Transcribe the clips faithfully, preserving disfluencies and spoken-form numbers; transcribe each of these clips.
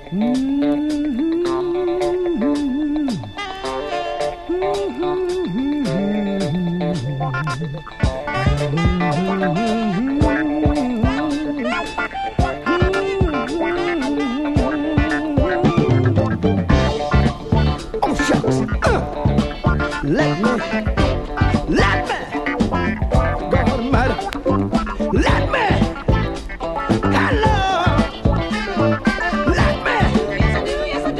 Oh shucks, uh, let me, let me, God Almighty, let me, hello, let me, yes I do, yes I do,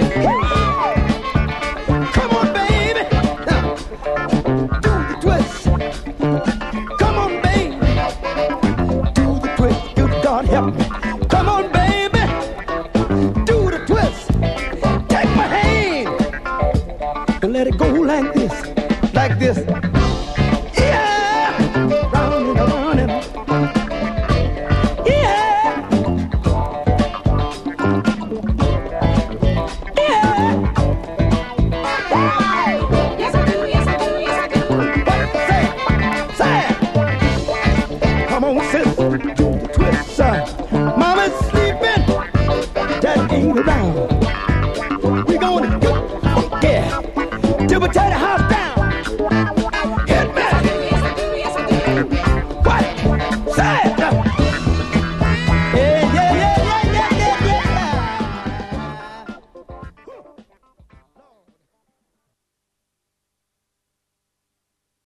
come on baby, uh, do the twist, come on baby, do the twist, good God help me, come on baby, do the twist, take my hand, and let it go like this, like this.